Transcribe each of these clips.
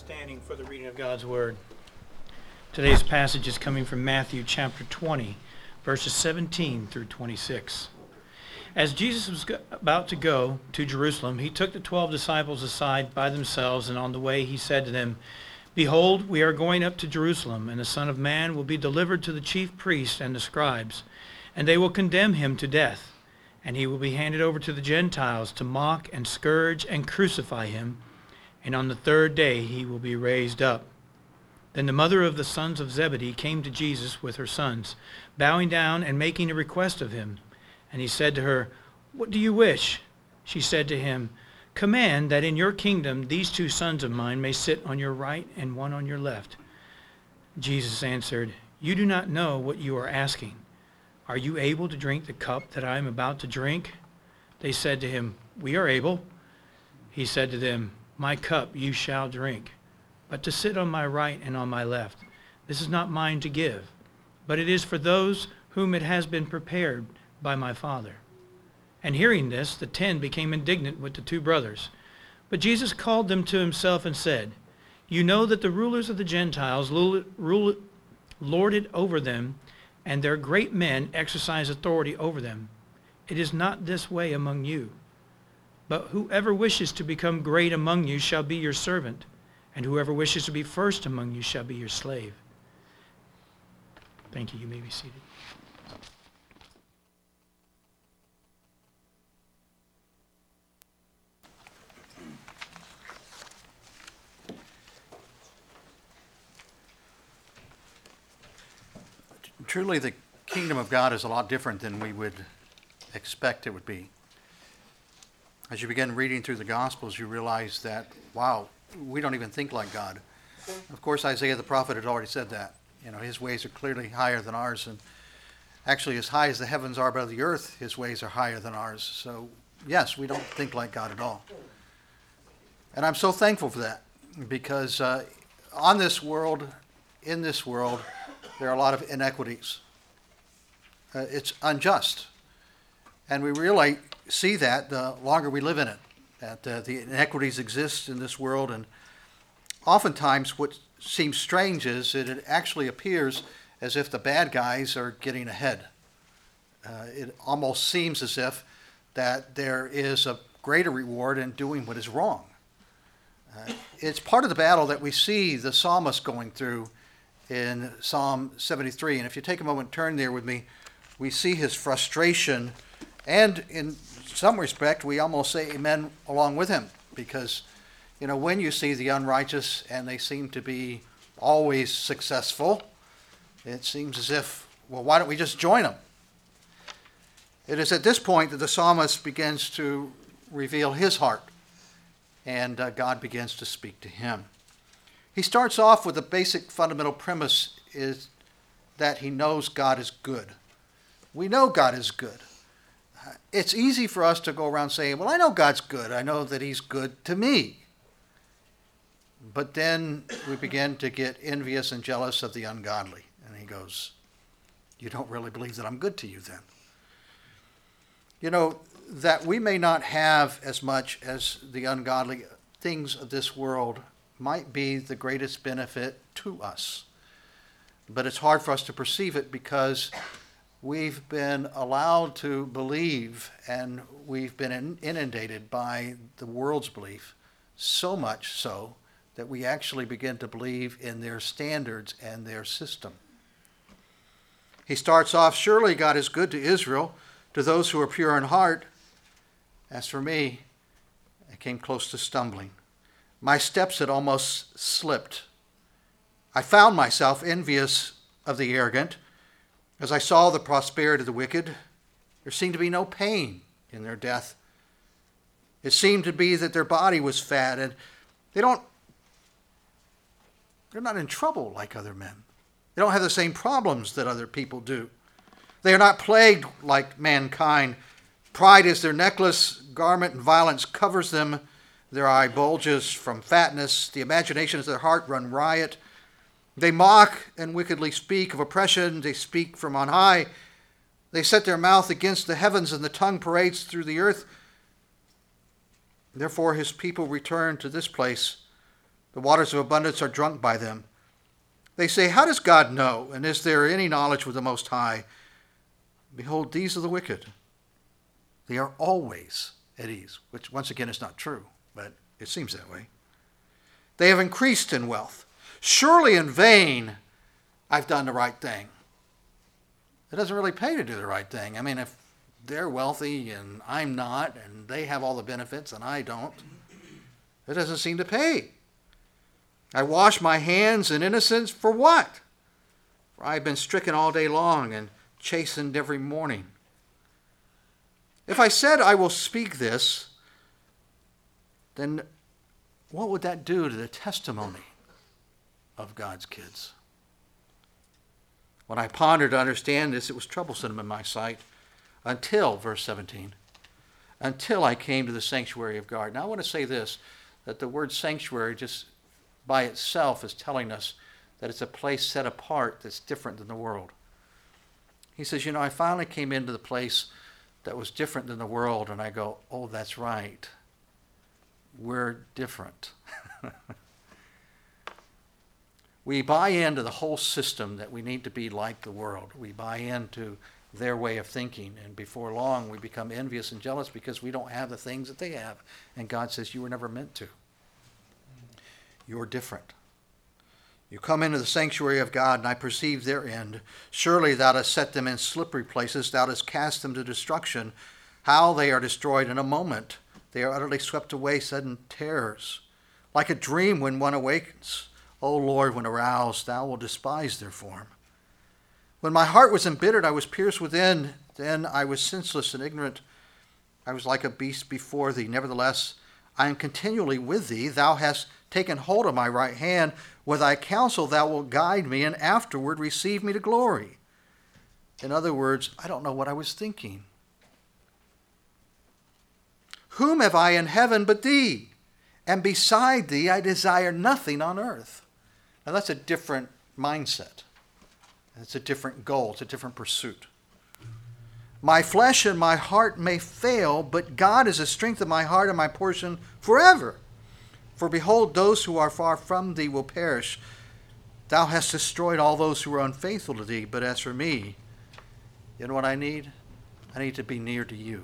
standing for the reading of God's Word. Today's passage is coming from Matthew chapter 20, verses 17 through 26. As Jesus was about to go to Jerusalem, he took the 12 disciples aside by themselves, and on the way he said to them, "Behold, we are going up to Jerusalem, and the Son of Man will be delivered to the chief priests and the scribes, and they will condemn him to death, and he will be handed over to the Gentiles to mock and scourge and crucify him, and on the third day he will be raised up." Then the mother of the sons of Zebedee came to Jesus with her sons, bowing down and making a request of him. And he said to her, "What do you wish?" She said to him, "Command that in your kingdom these 2 sons of mine may sit on your right and one on your left." Jesus answered, "You do not know what you are asking. Are you able to drink the cup that I am about to drink?" They said to him, "We are able." He said to them, "My cup you shall drink, but to sit on my right and on my left, this is not mine to give, but it is for those whom it has been prepared by my Father." And hearing this, the 10 became indignant with the 2 brothers. But Jesus called them to himself and said, "You know that the rulers of the Gentiles lord it over them, and their great men exercise authority over them. It is not this way among you. But whoever wishes to become great among you shall be your servant, and whoever wishes to be first among you shall be your slave." Thank you. You may be seated. Truly, the kingdom of God is a lot different than we would expect it would be. As you begin reading through the Gospels, you realize that, wow, we don't even think like God. Of course, Isaiah the prophet had already said that. You know, his ways are clearly higher than ours, and actually as high as the heavens are above the earth, his ways are higher than ours. So, yes, we don't think like God at all. And I'm so thankful for that, because in this world, there are a lot of inequities. It's unjust. And we really see that the longer we live in it, that the inequities exist in this world. And oftentimes what seems strange is that it actually appears as if the bad guys are getting ahead. It almost seems as if that there is a greater reward in doing what is wrong. It's part of the battle that we see the psalmist going through in Psalm 73. And if you take a moment and turn there with me, we see his frustration, and in some respect we almost say amen along with him, because when you see the unrighteous and they seem to be always successful, it seems as if, well, why don't we just join them? It is at this point that the psalmist begins to reveal his heart, and God begins to speak to him. He starts off with a basic fundamental premise, is that he knows God is good. We know God is good. It's easy for us to go around saying, well, I know God's good. I know that he's good to me. But then we begin to get envious and jealous of the ungodly. And he goes, you don't really believe that I'm good to you then. That we may not have as much as the ungodly things of this world might be the greatest benefit to us. But it's hard for us to perceive it because we've been allowed to believe, and we've been inundated by the world's belief, so much so that we actually begin to believe in their standards and their system. He starts off, surely God is good to Israel, to those who are pure in heart. As for me, I came close to stumbling. My steps had almost slipped. I found myself envious of the arrogant. As I saw the prosperity of the wicked, there seemed to be no pain in their death. It seemed to be that their body was fat, and they're not in trouble like other men. They don't have the same problems that other people do. They are not plagued like mankind. Pride is their necklace, garment, and violence covers them. Their eye bulges from fatness. The imaginations of their heart run riot. They mock and wickedly speak of oppression. They speak from on high. They set their mouth against the heavens, and the tongue parades through the earth. Therefore his people return to this place, The waters of abundance are drunk by them. They say, how does God know? And is there any knowledge with the Most High? Behold, these are the wicked. They are always at ease, which once again is not true, but it seems that way. They have increased in wealth. Surely in vain I've done the right thing. It doesn't really pay to do the right thing. I mean, if they're wealthy and I'm not, and they have all the benefits and I don't, it doesn't seem to pay. I wash my hands in innocence for what? For I've been stricken all day long and chastened every morning. If I said I will speak this, then what would that do to the testimony of God's kids? When I pondered to understand this, it was troublesome in my sight until, verse 17, until I came to the sanctuary of God. Now I want to say this, that the word sanctuary just by itself is telling us that it's a place set apart that's different than the world. He says, I finally came into the place that was different than the world, and I go, oh, that's right. We're different. We buy into the whole system that we need to be like the world. We buy into their way of thinking, and before long we become envious and jealous because we don't have the things that they have. And God says, you were never meant to. You're different. You come into the sanctuary of God, and I perceive their end. Surely thou dost set them in slippery places. Thou dost cast them to destruction. How they are destroyed in a moment. They are utterly swept away, sudden terrors. Like a dream when one awakens. O Lord, when aroused, thou wilt despise their form. When my heart was embittered, I was pierced within. Then I was senseless and ignorant. I was like a beast before thee. Nevertheless, I am continually with thee. Thou hast taken hold of my right hand. With thy counsel thou wilt guide me, and afterward receive me to glory. In other words, I don't know what I was thinking. Whom have I in heaven but thee? And beside thee I desire nothing on earth. Now that's a different mindset. It's a different goal. It's a different pursuit. My flesh and my heart may fail, but God is the strength of my heart and my portion forever. For behold, those who are far from thee will perish. Thou hast destroyed all those who are unfaithful to thee. But as for me, you know what I need? I need to be near to you.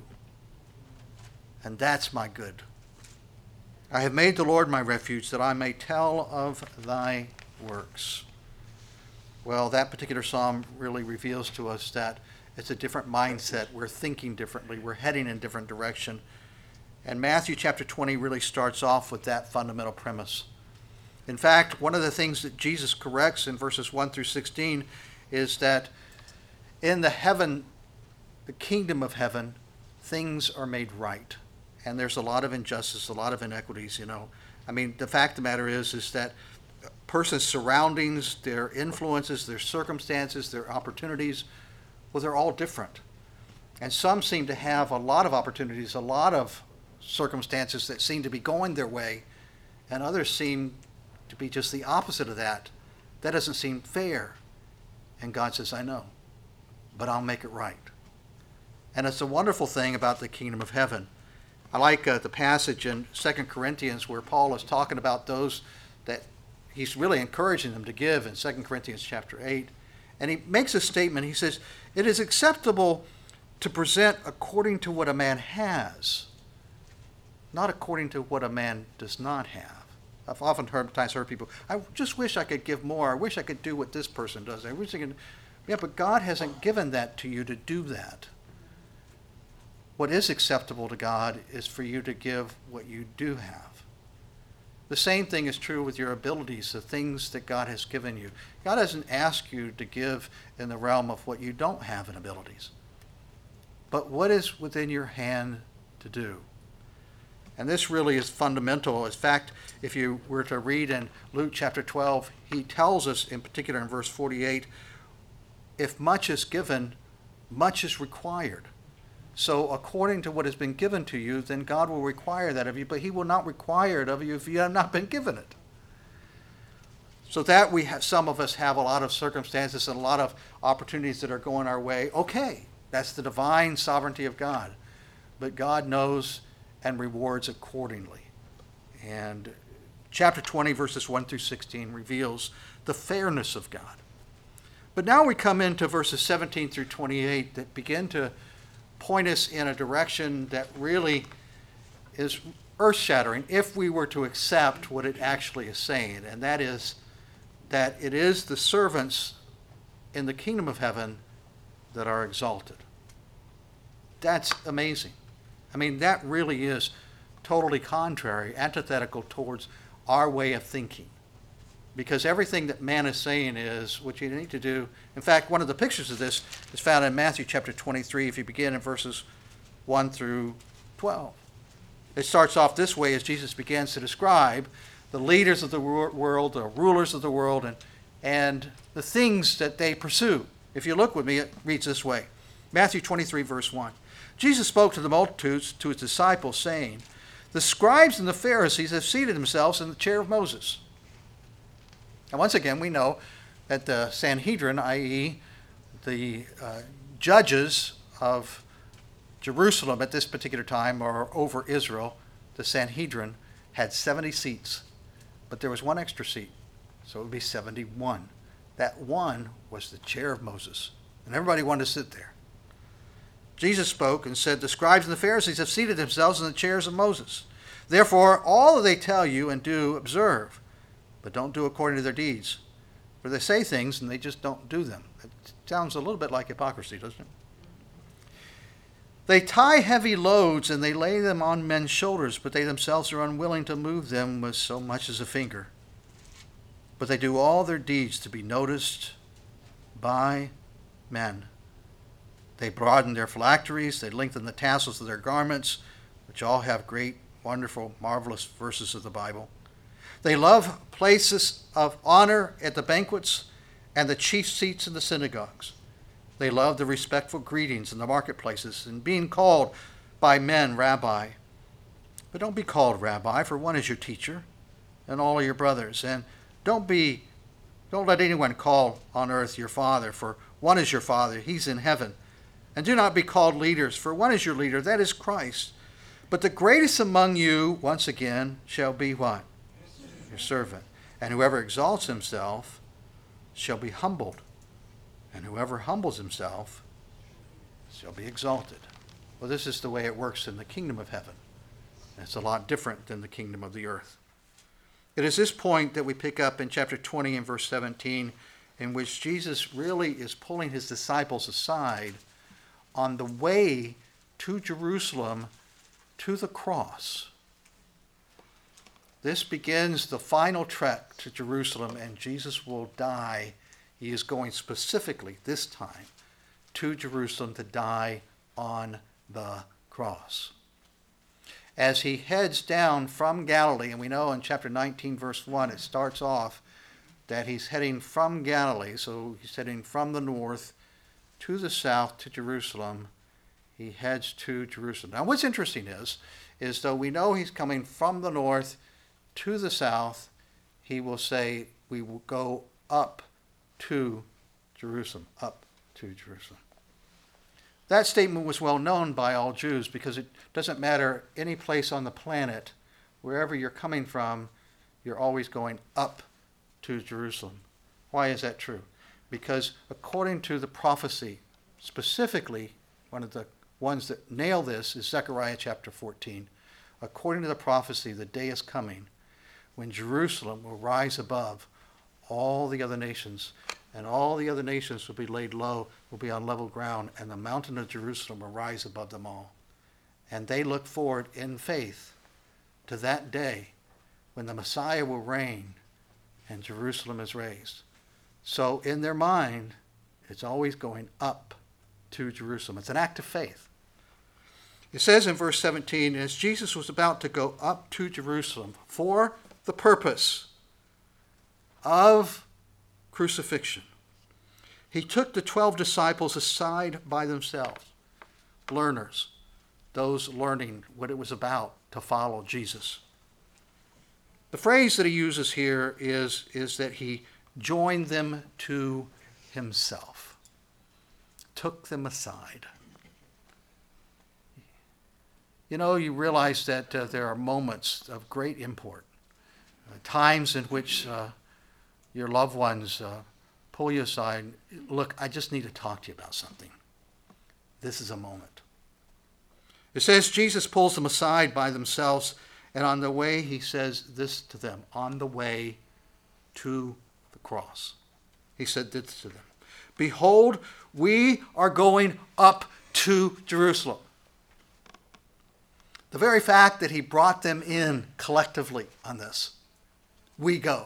And that's my good. I have made the Lord my refuge, that I may tell of thy works. Well, that particular psalm really reveals to us that it's a different mindset. We're thinking differently. We're heading in a different direction. And Matthew chapter 20 really starts off with that fundamental premise. In fact, one of the things that Jesus corrects in verses 1 through 16 is that in the kingdom of heaven, things are made right. And there's a lot of injustice, a lot of inequities, I mean, the fact of the matter is that a person's surroundings, their influences, their circumstances, their opportunities, well, they're all different. And some seem to have a lot of opportunities, a lot of circumstances that seem to be going their way, and others seem to be just the opposite of that. That doesn't seem fair. And God says, I know, but I'll make it right. And it's a wonderful thing about the kingdom of heaven. I like the passage in 2 Corinthians where Paul is talking about those that he's really encouraging them to give in 2 Corinthians chapter 8. And he makes a statement. He says, it is acceptable to present according to what a man has, not according to what a man does not have. I've often heard people, I just wish I could give more. I wish I could do what this person does. I wish I could. Yeah, but God hasn't given that to you to do that. What is acceptable to God is for you to give what you do have. The same thing is true with your abilities, the things that God has given you. God doesn't ask you to give in the realm of what you don't have in abilities, but what is within your hand to do. And this really is fundamental. In fact, if you were to read in Luke chapter 12, he tells us in particular in verse 48, if much is given, much is required. So according to what has been given to you, then God will require that of you, but he will not require it of you if you have not been given it. So that some of us have a lot of circumstances and a lot of opportunities that are going our way. Okay, that's the divine sovereignty of God. But God knows and rewards accordingly. And Chapter 20, verses 1 through 16 reveals the fairness of God. But now we come into verses 17 through 28 that begin to point us in a direction that really is earth-shattering if we were to accept what it actually is saying, and that is that it is the servants in the kingdom of heaven that are exalted. That's amazing. I mean, that really is totally contrary, antithetical towards our way of thinking. Because everything that man is saying is what you need to do. In fact, one of the pictures of this is found in Matthew chapter 23, if you begin in verses 1 through 12. It starts off this way as Jesus begins to describe the leaders of the world, the rulers of the world, and the things that they pursue. If you look with me, it reads this way. Matthew 23, verse 1. Jesus spoke to the multitudes, to his disciples, saying, "The scribes and the Pharisees have seated themselves in the chair of Moses." And once again, we know that the Sanhedrin, i.e., the judges of Jerusalem at this particular time, or over Israel, the Sanhedrin, had 70 seats. But there was one extra seat, so it would be 71. That one was the chair of Moses, and everybody wanted to sit there. Jesus spoke and said, "The scribes and the Pharisees have seated themselves in the chairs of Moses. Therefore, all that they tell you and do, observe, but don't do according to their deeds. For they say things and they just don't do them." It sounds a little bit like hypocrisy, doesn't it? They tie heavy loads and they lay them on men's shoulders, but they themselves are unwilling to move them with so much as a finger. But they do all their deeds to be noticed by men. They broaden their phylacteries, they lengthen the tassels of their garments, which all have great, wonderful, marvelous verses of the Bible. They love places of honor at the banquets and the chief seats in the synagogues. They love the respectful greetings in the marketplaces and being called by men rabbi. But don't be called rabbi, for one is your teacher and all are your brothers. And don't let anyone call on earth your father, for one is your father, he's in heaven. And do not be called leaders, for one is your leader, that is Christ. But the greatest among you, once again, shall be what? Your servant. And whoever exalts himself shall be humbled, and whoever humbles himself shall be exalted. Well, this is the way it works in the kingdom of heaven. It's a lot different than the kingdom of the earth. It is this point that we pick up in chapter 20 and verse 17, in which Jesus really is pulling his disciples aside on the way to Jerusalem, to the cross. This begins the final trek to Jerusalem, and Jesus will die. He is going specifically, this time, to Jerusalem to die on the cross. As he heads down from Galilee, and we know in chapter 19, verse 1, it starts off that he's heading from Galilee, so he's heading from the north to the south to Jerusalem. He heads to Jerusalem. Now, what's interesting is though we know he's coming from the north to the south, he will say, we will go up to Jerusalem, up to Jerusalem. That statement was well known by all Jews because it doesn't matter any place on the planet, wherever you're coming from, you're always going up to Jerusalem. Why is that true? Because according to the prophecy, specifically, one of the ones that nail this is Zechariah chapter 14. According to the prophecy, the day is coming when Jerusalem will rise above all the other nations, and all the other nations will be laid low, will be on level ground, and the mountain of Jerusalem will rise above them all. And they look forward in faith to that day when the Messiah will reign and Jerusalem is raised. So in their mind, it's always going up to Jerusalem. It's an act of faith. It says in verse 17, as Jesus was about to go up to Jerusalem for the purpose of crucifixion, he took the 12 disciples aside by themselves, learners, those learning what it was about to follow Jesus. The phrase that he uses here is that he joined them to himself, took them aside. You know, you realize that there are moments of great import times in which your loved ones pull you aside. Look, I just need to talk to you about something. This is a moment. It says Jesus pulls them aside by themselves, and on the way he says this to them, on the way to the cross. He said this to them. Behold, we are going up to Jerusalem. The very fact that he brought them in collectively on this, we go.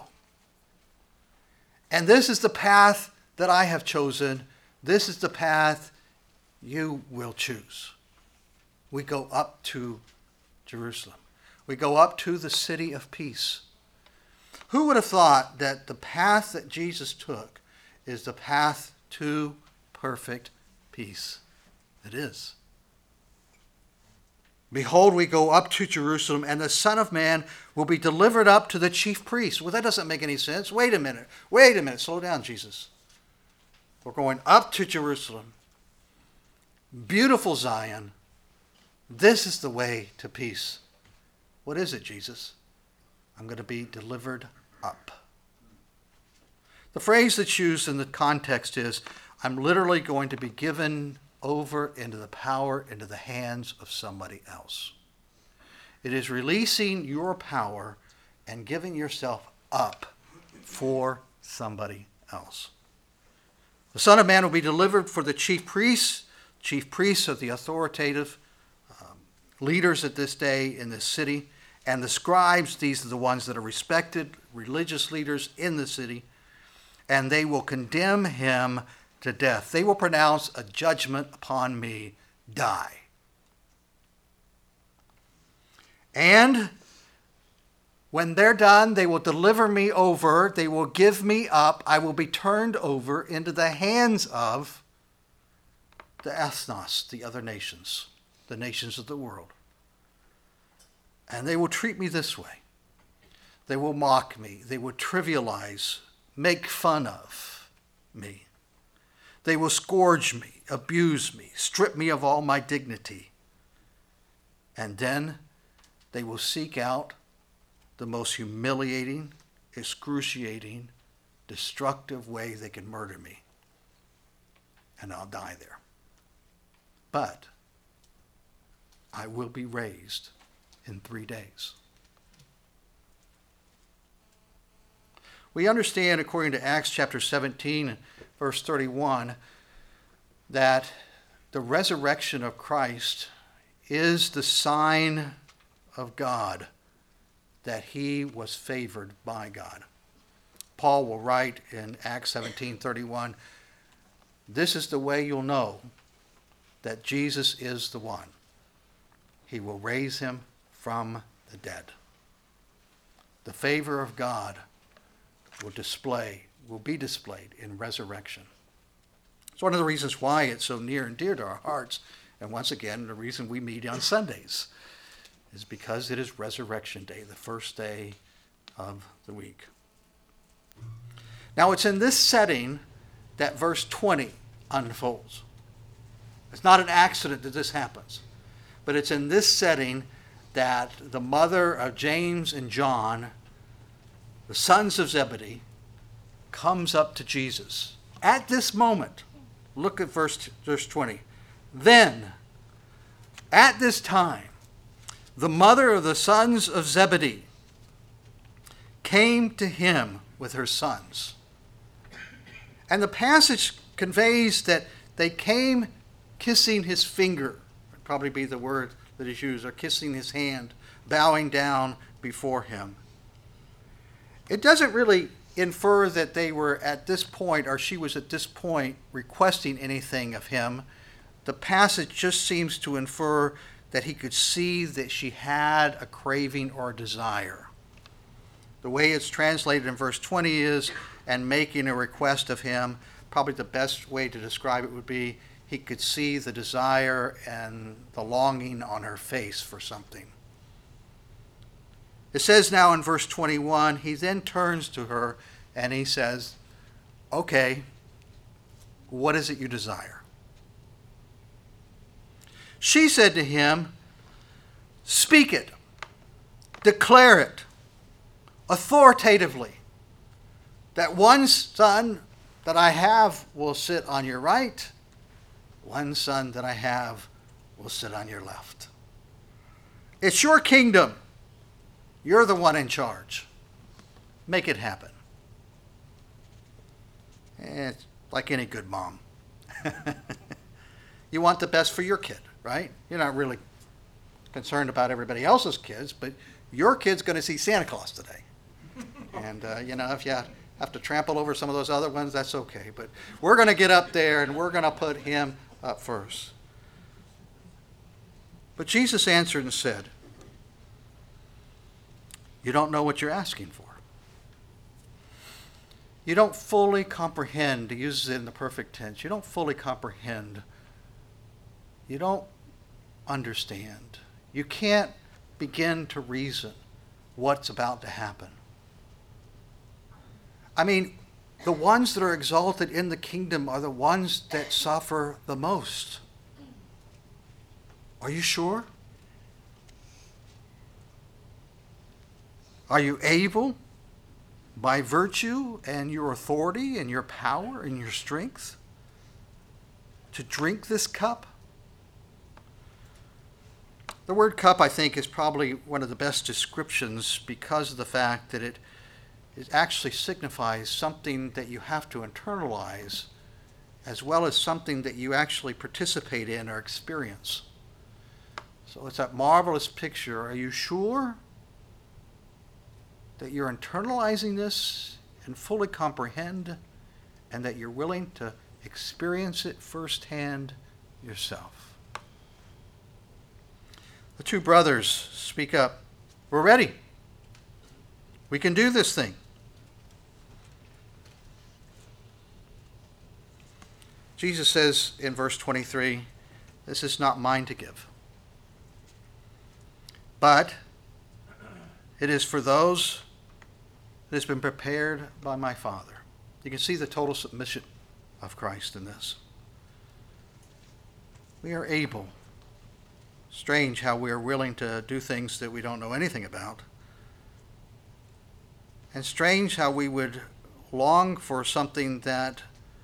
And this is the path that I have chosen. This is the path you will choose. We go up to Jerusalem. We go up to the city of peace. Who would have thought that the path that Jesus took is the path to perfect peace? It is. Behold, we go up to Jerusalem, and the Son of Man will be delivered up to the chief priests. Well, that doesn't make any sense. Wait a minute. Slow down, Jesus. We're going up to Jerusalem. Beautiful Zion. This is the way to peace. What is it, Jesus? I'm going to be delivered up. The phrase that's used in the context is, I'm literally going to be given over into the power, into the hands of somebody else. It is releasing your power and giving yourself up for somebody else. The Son of Man will be delivered for the chief priests. Chief priests are the authoritative leaders at this day in this city. And the scribes, these are the ones that are respected religious leaders in the city. And they will condemn him to death. They will pronounce a judgment upon me, die. And when they're done, they will deliver me over. They will give me up. I will be turned over into the hands of the ethnos, the other nations, the nations of the world. And they will treat me this way. They will mock me. They will trivialize, make fun of me. They will scourge me, abuse me, strip me of all my dignity. And then they will seek out the most humiliating, excruciating, destructive way they can murder me. And I'll die there. But I will be raised in 3 days. We understand, according to Acts chapter 17, verse 31, that the resurrection of Christ is the sign of God that he was favored by God. Paul will write in Acts 17:31, this is the way you'll know that Jesus is the one. He will raise him from the dead. The favor of God will be displayed in resurrection. It's one of the reasons why it's so near and dear to our hearts. And once again, the reason we meet on Sundays is because it is Resurrection Day, the first day of the week. Now, it's in this setting that verse 20 unfolds. It's not an accident that this happens, but it's in this setting that the mother of James and John, the sons of Zebedee, comes up to Jesus. At this moment, look at verse 20. Then, at this time, the mother of the sons of Zebedee came to him with her sons. And the passage conveys that they came kissing his finger, would probably be the word that is used, or kissing his hand, bowing down before him. It doesn't really infer that they were at this point, or she was at this point, requesting anything of him. The passage just seems to infer that he could see that she had a craving or a desire. The way it's translated in verse 20 is, and making a request of him. Probably the best way to describe it would be, he could see the desire and the longing on her face for something. It says now in verse 21, he then turns to her and he says, okay, what is it you desire? She said to him, speak it, declare it. authoritatively, that one son that I have will sit on your right, one son that I have will sit on your left. It's your kingdom. You're the one in charge. Make it happen. It's like any good mom. You want the best for your kid, right? You're not really concerned about everybody else's kids, but your kid's going to see Santa Claus today. And, if you have to trample over some of those other ones, that's okay. But we're going to get up there and we're going to put him up first. But Jesus answered and said, you don't know what you're asking for. You don't fully comprehend, he uses it in the perfect tense, you don't fully comprehend. You don't understand. You can't begin to reason what's about to happen. I mean, the ones that are exalted in the kingdom are the ones that suffer the most. Are you sure? Are you able, by virtue and your authority and your power and your strength, to drink this cup? The word cup, I think, is probably one of the best descriptions because of the fact that it actually signifies something that you have to internalize as well as something that you actually participate in or experience. So it's that marvelous picture. Are you sure that you're internalizing this and fully comprehend and that you're willing to experience it firsthand yourself? The two brothers speak up. We're ready. We can do this thing. Jesus says in verse 23, this is not mine to give, but it is for those that has been prepared by my Father. You can see the total submission of Christ in this. We are able. Strange how we are willing to do things that we don't know anything about. And strange how we would long for something that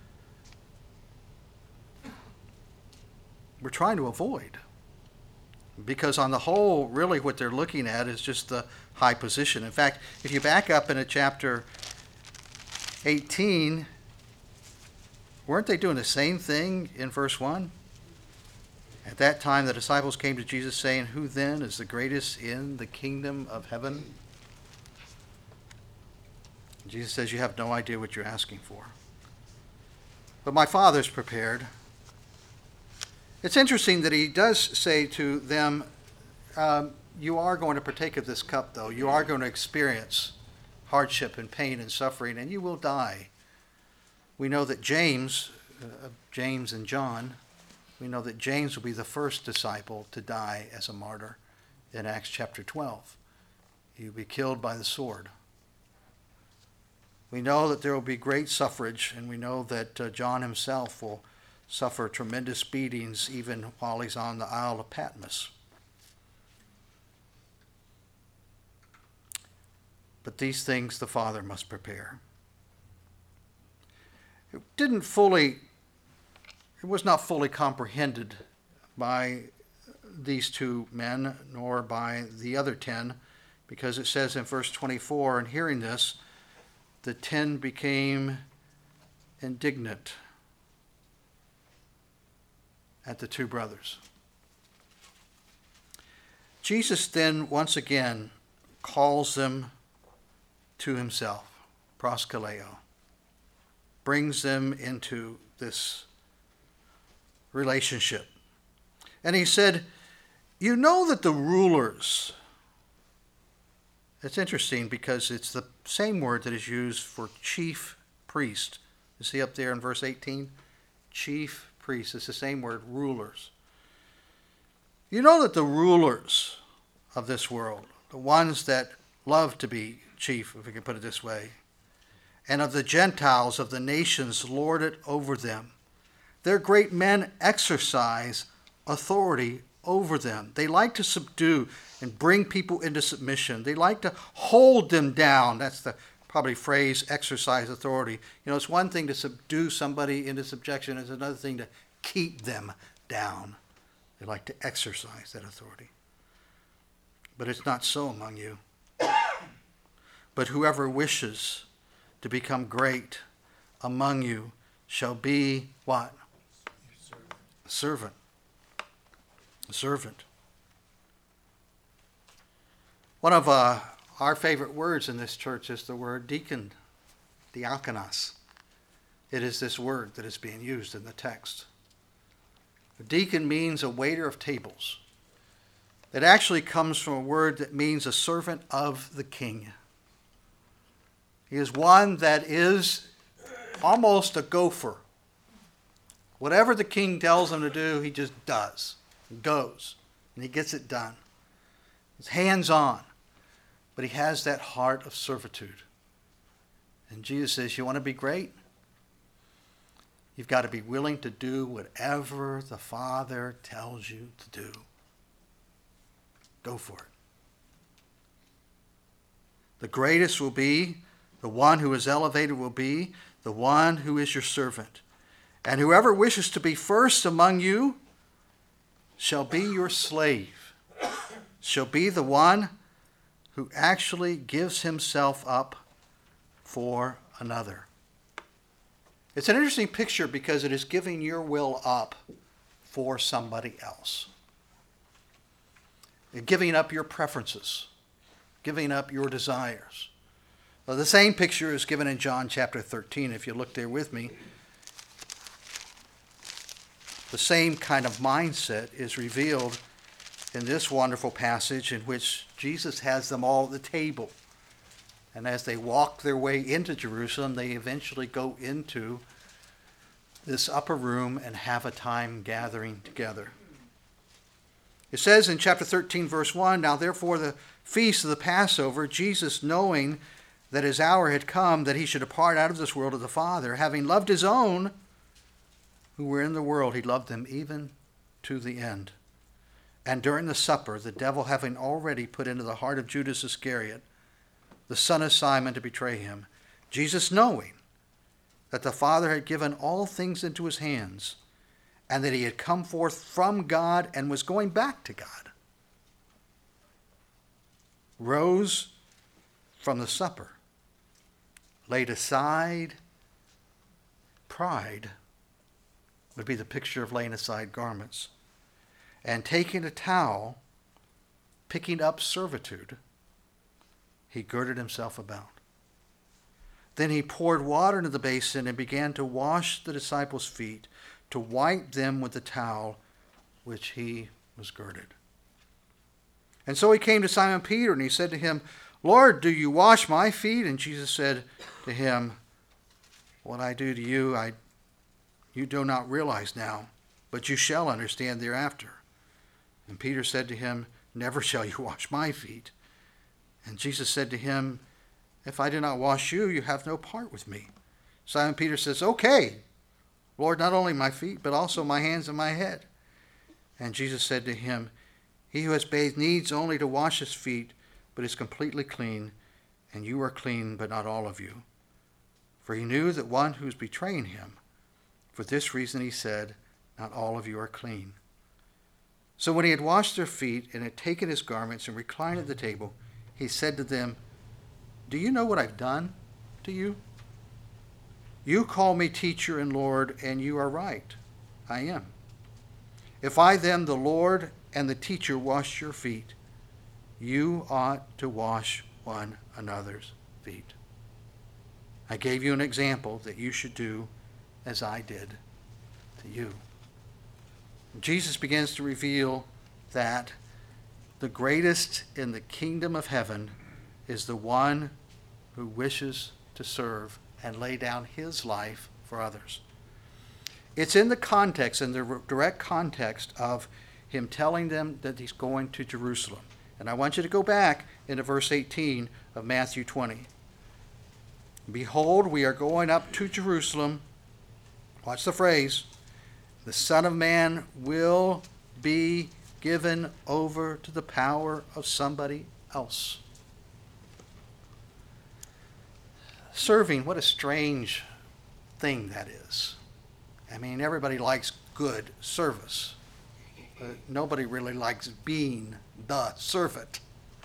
we're trying to avoid. Because on the whole, really what they're looking at is just the high position. In fact, if you back up into chapter 18, weren't they doing the same thing in verse 1? At that time, the disciples came to Jesus saying, who then is the greatest in the kingdom of heaven? Jesus says, you have no idea what you're asking for. But my Father's prepared. It's interesting that he does say to them, you are going to partake of this cup, though. You are going to experience hardship and pain and suffering, and you will die. We know that James and John, we know that James will be the first disciple to die as a martyr in Acts chapter 12. He will be killed by the sword. We know that there will be great suffrage, and we know that John himself will suffer tremendous beatings even while he's on the Isle of Patmos. But these things the Father must prepare. It was not fully comprehended by these two men, nor by the other 10, because it says in verse 24, and hearing this, the 10 became indignant at the two brothers. Jesus then once again calls them to himself, proskaleo, brings them into this relationship. And he said, you know that the rulers, it's interesting because it's the same word that is used for chief priest. You see up there in verse 18? Chief priest. It's the same word, rulers. You know that the rulers of this world, the ones that love to be chief, if we can put it this way, and of the Gentiles, of the nations, lord it over them. Their great men exercise authority over them. They like to subdue and bring people into submission. They like to hold them down. That's the probably phrase, exercise authority. You know, it's one thing to subdue somebody into subjection. It's another thing to keep them down. They like to exercise that authority. But it's not so among you. But whoever wishes to become great among you shall be what? A servant. A servant. One of our favorite words in this church is the word deacon, diakonos. It is this word that is being used in the text. A deacon means a waiter of tables. It actually comes from a word that means a servant of the king. He is one that is almost a gopher. Whatever the king tells him to do, he just does. He goes, and he gets it done. He's hands-on, but he has that heart of servitude. And Jesus says, you want to be great? You've got to be willing to do whatever the Father tells you to do. Go for it. The greatest will be, the one who is elevated will be, the one who is your servant. And whoever wishes to be first among you shall be your slave, shall be the one who actually gives himself up for another. It's an interesting picture because it is giving your will up for somebody else. Giving up your preferences, giving up your desires. Well, the same picture is given in John chapter 13, if you look there with me. The same kind of mindset is revealed in this wonderful passage in which Jesus has them all at the table. And as they walk their way into Jerusalem, they eventually go into this upper room and have a time gathering together. It says in chapter 13, verse 1, Now therefore the feast of the Passover, Jesus, knowing that his hour had come, that he should depart out of this world to the Father, having loved his own who were in the world, he loved them even to the end. And during the supper, the devil having already put into the heart of Judas Iscariot, the son of Simon, to betray him, Jesus, knowing that the Father had given all things into his hands, and that he had come forth from God and was going back to God, rose from the supper, laid aside pride, would be the picture of laying aside garments, and taking a towel, picking up servitude, he girded himself about. Then he poured water into the basin and began to wash the disciples' feet, to wipe them with the towel which he was girded. And so he came to Simon Peter, and he said to him, Lord, do you wash my feet? And Jesus said to him, What I do to you, you do not realize now, but you shall understand thereafter. And Peter said to him, Never shall you wash my feet. And Jesus said to him, If I do not wash you, you have no part with me. Simon Peter says, Okay, Lord, not only my feet, but also my hands and my head. And Jesus said to him, He who has bathed needs only to wash his feet, but is completely clean, and you are clean, but not all of you. For he knew that one who was betraying him. For this reason he said, Not all of you are clean. So when he had washed their feet and had taken his garments and reclined at the table, he said to them, Do you know what I've done to you? You call me teacher and Lord, and you are right. I am. If I then, the Lord and the teacher, wash your feet, you ought to wash one another's feet. I gave you an example that you should do as I did to you. Jesus begins to reveal that the greatest in the kingdom of heaven is the one who wishes to serve and lay down his life for others. It's in the context, in the direct context of him telling them that he's going to Jerusalem. And I want you to go back into verse 18 of Matthew 20. Behold, we are going up to Jerusalem. Watch the phrase. The Son of Man will be given over to the power of somebody else. Serving, what a strange thing that is. I mean, everybody likes good service, but nobody really likes being the servant.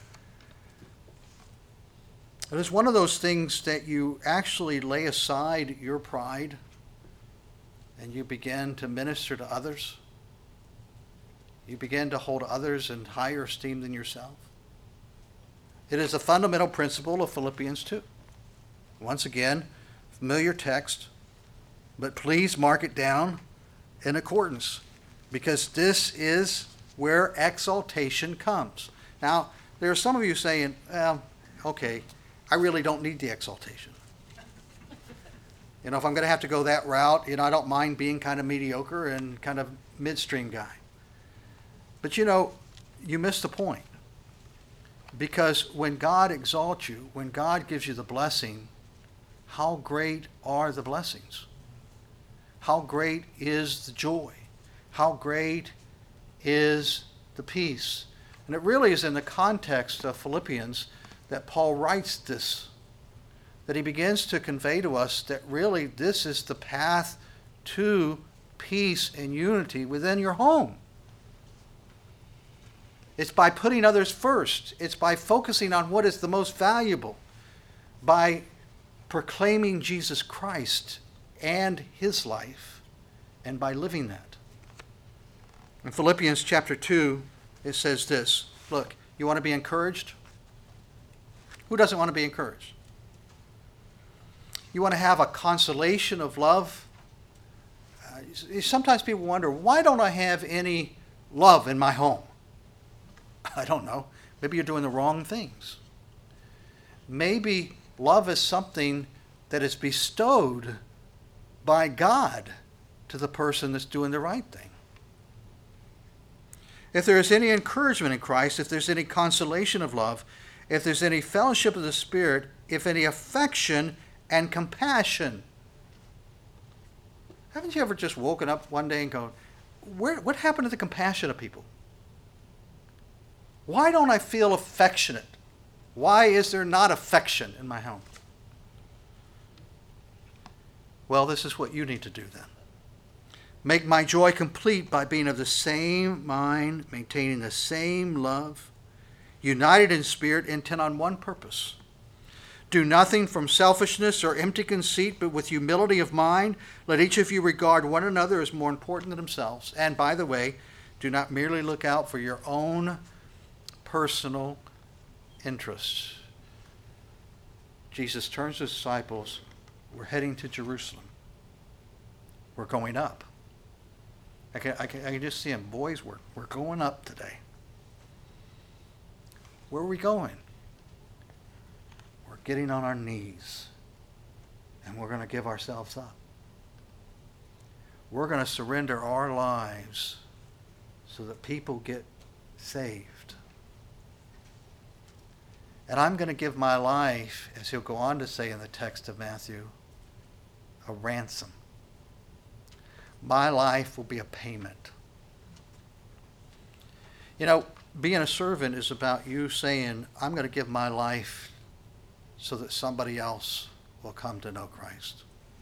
It is one of those things that you actually lay aside your pride and you begin to minister to others. You begin to hold others in higher esteem than yourself. It is a fundamental principle of Philippians 2. Once again, familiar text, but please mark it down in accordance, because this is where exaltation comes. Now, there are some of you saying, okay, I really don't need the exaltation. If I'm going to have to go that route, I don't mind being kind of mediocre and kind of midstream guy. But you miss the point. Because when God exalts you, when God gives you the blessing, how great are the blessings? How great is the joy? How great is the peace? And it really is in the context of Philippians that Paul writes this, that he begins to convey to us that really this is the path to peace and unity within your home. It's by putting others first. It's by focusing on what is the most valuable, by proclaiming Jesus Christ and his life, and by living that. In Philippians chapter 2, it says this. Look, you want to be encouraged? Who doesn't want to be encouraged? You want to have a consolation of love? Sometimes people wonder, why don't I have any love in my home? I don't know. Maybe you're doing the wrong things. Maybe love is something that is bestowed by God to the person that's doing the right thing. If there is any encouragement in Christ, if there's any consolation of love, if there's any fellowship of the Spirit, if any affection and compassion. Haven't you ever just woken up one day and gone, what happened to the compassion of people? Why don't I feel affectionate? Why is there not affection in my home? Well, this is what you need to do then. Make my joy complete by being of the same mind, maintaining the same love, united in spirit, intent on one purpose. Do nothing from selfishness or empty conceit, but with humility of mind, let each of you regard one another as more important than themselves. And by the way, do not merely look out for your own personal interests. Jesus turns to his disciples. We're heading to Jerusalem. We're going up. I can just see them. Boys, we're going up today. Where are we going? We're getting on our knees. And we're going to give ourselves up. We're going to surrender our lives so that people get saved. And I'm going to give my life, as he'll go on to say in the text of Matthew, a ransom. My life will be a payment. Being a servant is about you saying, I'm going to give my life so that somebody else will come to know Christ.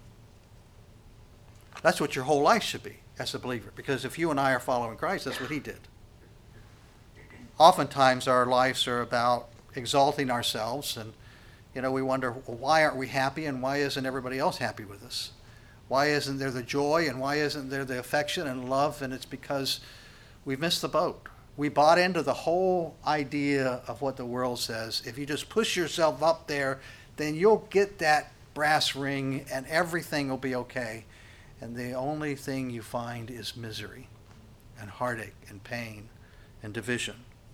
That's what your whole life should be as a believer. Because if you and I are following Christ, that's what he did. Oftentimes our lives are about exalting ourselves, and we wonder, well, why aren't we happy, and why isn't everybody else happy with us? Why isn't there the joy, and why isn't there the affection and love? And it's because we've missed the boat. We bought into the whole idea of what the world says. If you just push yourself up there, then you'll get that brass ring and everything will be okay. And the only thing you find is misery and heartache and pain and division.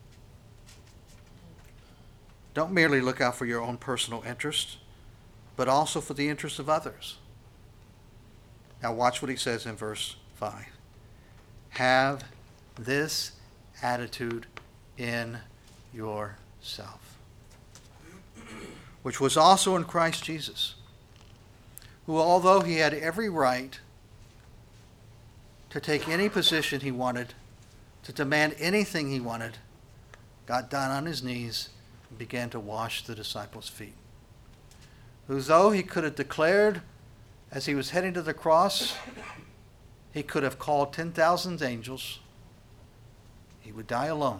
Don't merely look out for your own personal interest, but also for the interest of others. Now watch what he says in verse 5. Have this attitude in yourself, which was also in Christ Jesus, who, although he had every right to take any position he wanted, to demand anything he wanted, got down on his knees and began to wash the disciples' feet. Who, though he could have declared as he was heading to the cross, he could have called 10,000 angels, he would die alone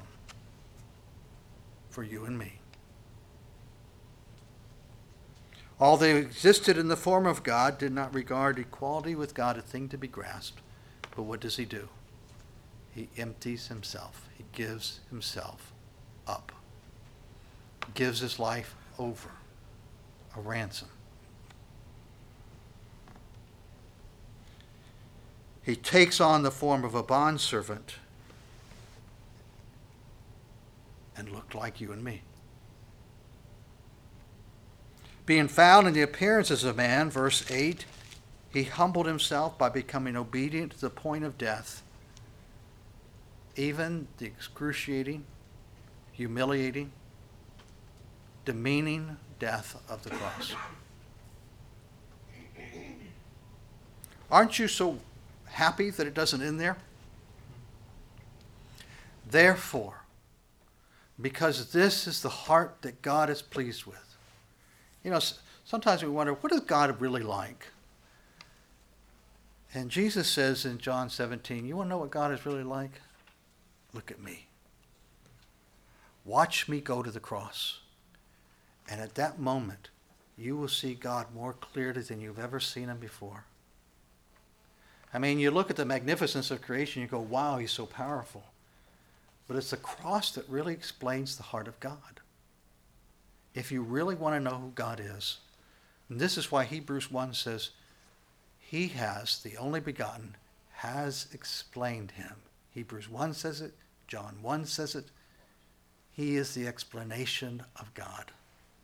for you and me. Although he existed in the form of God, did not regard equality with God a thing to be grasped. But what does he do? He empties himself. He gives himself up. Gives his life over. A ransom. He takes on the form of a bondservant and looked like you and me. Being found in the appearance as a man, verse 8, he humbled himself by becoming obedient to the point of death, even the excruciating, humiliating, demeaning death of the cross. Aren't you so happy that it doesn't end there? Therefore, because this is the heart that God is pleased with. You know, sometimes we wonder, what is God really like? And Jesus says in John 17, you want to know what God is really like? Look at me. Watch me go to the cross. And at that moment, you will see God more clearly than you've ever seen him before. I mean, you look at the magnificence of creation, you go, wow, he's so powerful. But it's the cross that really explains the heart of God. If you really want to know who God is, and this is why Hebrews 1 says, he has, the only begotten, has explained him. Hebrews 1 says it, John 1 says it. He is the explanation of God.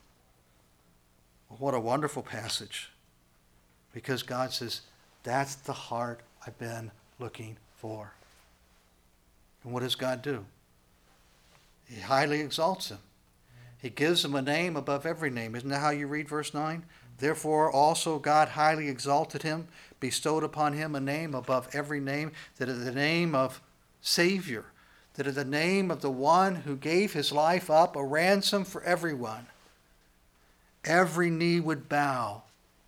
What a wonderful passage. Because God says, that's the heart I've been looking for. And what does God do? He highly exalts him. He gives him a name above every name. Isn't that how you read verse 9? Therefore also God highly exalted him, bestowed upon him a name above every name, that at the name of Savior, that at the name of the one who gave his life up, a ransom for everyone, every knee would bow.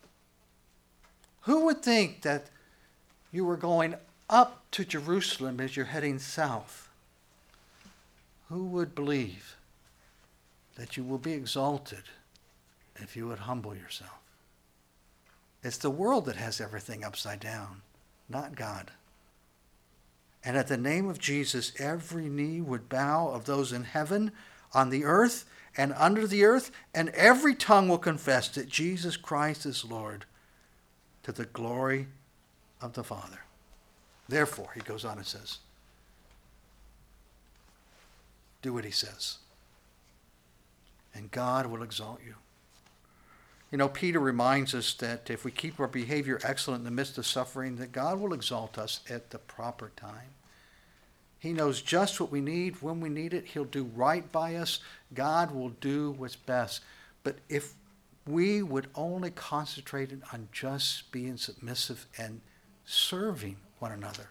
Who would think that you were going up to Jerusalem as you're heading south? Who would believe that you will be exalted if you would humble yourself? It's the world that has everything upside down, not God. And at the name of Jesus, every knee would bow, of those in heaven, on the earth, and under the earth, and every tongue will confess that Jesus Christ is Lord, to the glory of the Father. Therefore, he goes on and says, do what he says, and God will exalt you. You know, Peter reminds us that if we keep our behavior excellent in the midst of suffering, that God will exalt us at the proper time. He knows just what we need when we need it. He'll do right by us. God will do what's best. But if we would only concentrate on just being submissive and serving one another,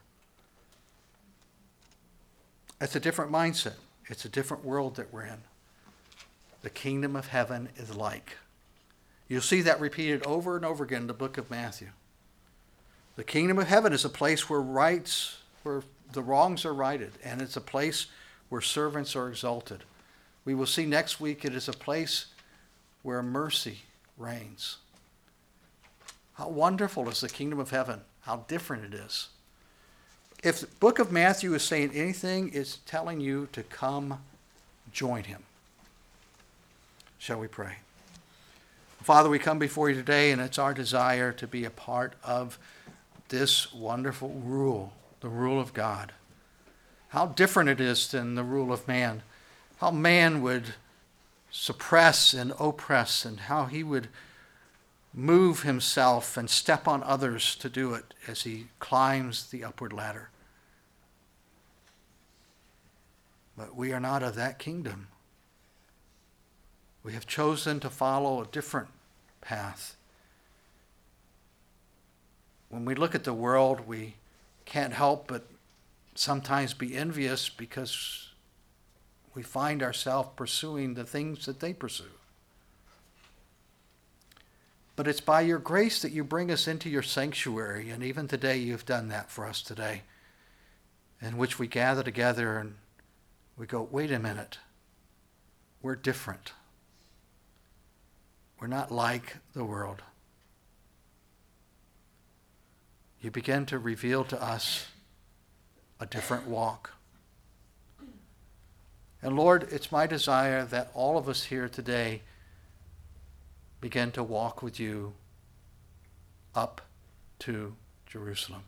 it's a different mindset. It's a different world that we're in. The kingdom of heaven is like. You'll see that repeated over and over again in the book of Matthew. The kingdom of heaven is a place where the wrongs are righted, and it's a place where servants are exalted. We will see next week it is a place where mercy reigns. How wonderful is the kingdom of heaven, how different it is. If the book of Matthew is saying anything, it's telling you to come join him. Shall we pray? Father, we come before you today, and it's our desire to be a part of this wonderful rule, the rule of God. How different it is than the rule of man. How man would suppress and oppress, and how he would move himself and step on others to do it as he climbs the upward ladder. But we are not of that kingdom. We have chosen to follow a different path. When we look at the world, we can't help but sometimes be envious because we find ourselves pursuing the things that they pursue. But it's by your grace that you bring us into your sanctuary, and even today you've done that for us today, in which we gather together and we go, wait a minute, we're different. We're not like the world. You begin to reveal to us a different walk. And Lord, it's my desire that all of us here today begin to walk with you up to Jerusalem.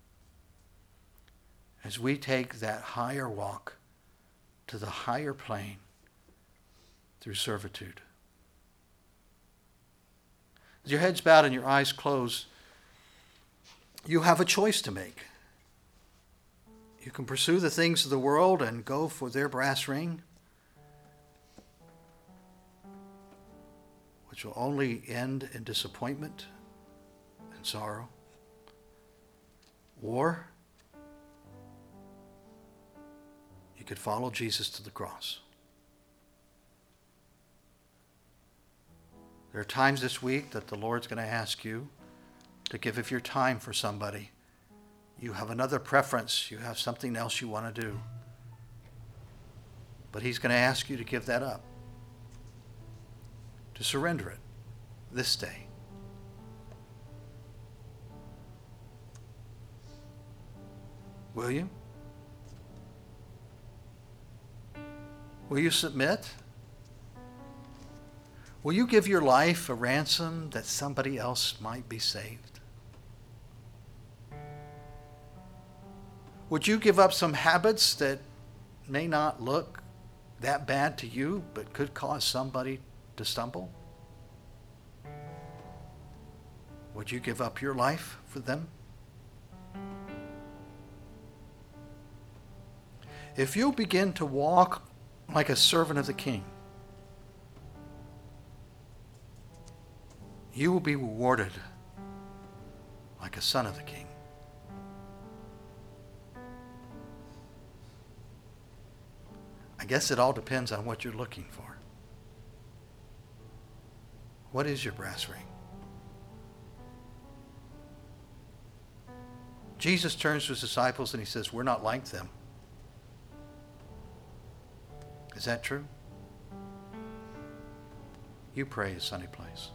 As we take that higher walk to the higher plane through servitude. With your heads bowed and your eyes closed, you have a choice to make. You can pursue the things of the world and go for their brass ring, which will only end in disappointment and sorrow. Or you could follow Jesus to the cross. There are times this week that the Lord's going to ask you to give of your time for somebody. You have another preference. You have something else you want to do. But he's going to ask you to give that up, to surrender it this day. Will you? Will you submit? Will you give your life a ransom that somebody else might be saved? Would you give up some habits that may not look that bad to you, but could cause somebody to stumble? Would you give up your life for them? If you begin to walk like a servant of the King, you will be rewarded like a son of the King. I guess it all depends on what you're looking for. What is your brass ring? Jesus turns to his disciples and he says, we're not like them. Is that true? You pray a sunny place.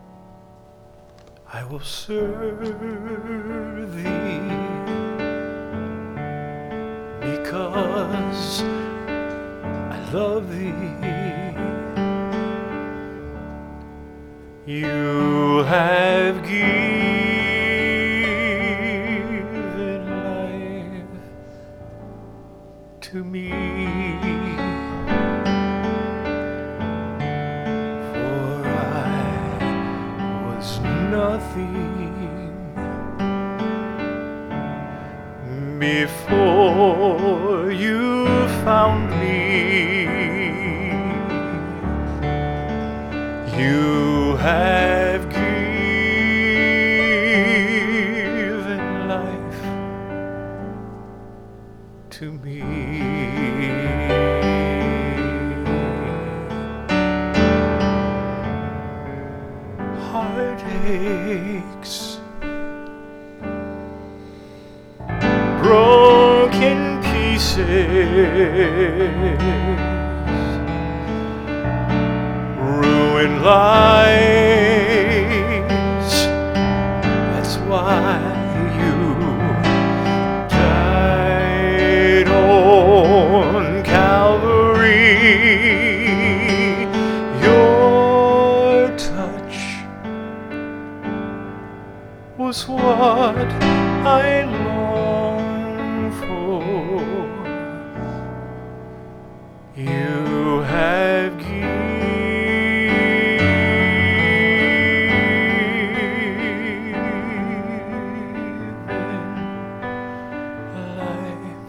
I will serve thee because I love thee. You have given life to me, for I was nothing before you found me. You have given life to me. Heartaches, broken pieces, ruined lives. That's why you died on Calvary. Your touch was what I long for. You have given life.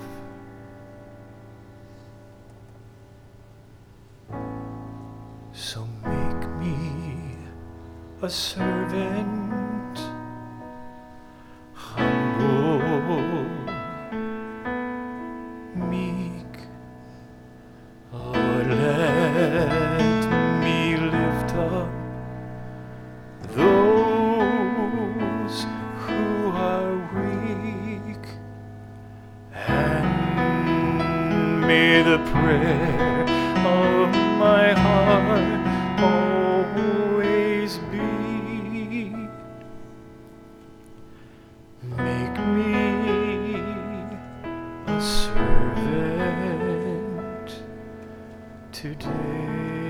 So make me a servant, humble today.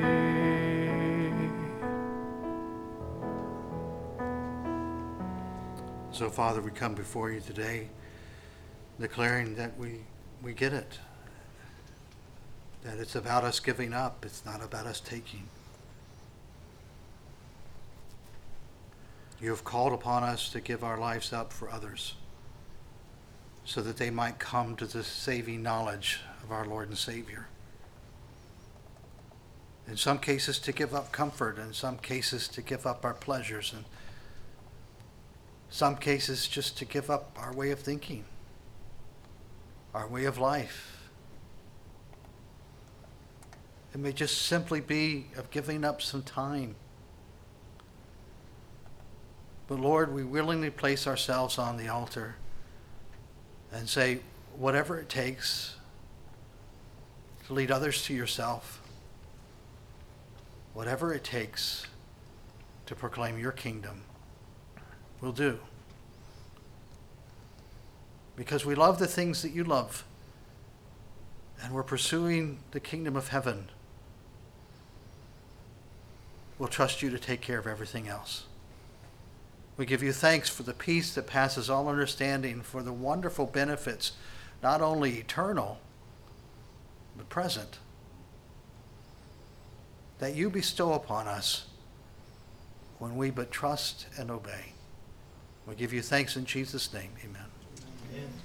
So, Father, we come before you today declaring that we get it. That it's about us giving up. It's not about us taking. You have called upon us to give our lives up for others so that they might come to the saving knowledge of our Lord and Savior. In some cases to give up comfort, in some cases to give up our pleasures, and some cases just to give up our way of thinking, our way of life. It may just simply be of giving up some time. But Lord, we willingly place ourselves on the altar and say, whatever it takes to lead others to yourself, whatever it takes to proclaim your kingdom, we'll do. Because we love the things that you love, and we're pursuing the kingdom of heaven. We'll trust you to take care of everything else. We give you thanks for the peace that passes all understanding, for the wonderful benefits, not only eternal, but present, that you bestow upon us when we but trust and obey. We give you thanks in Jesus' name. Amen.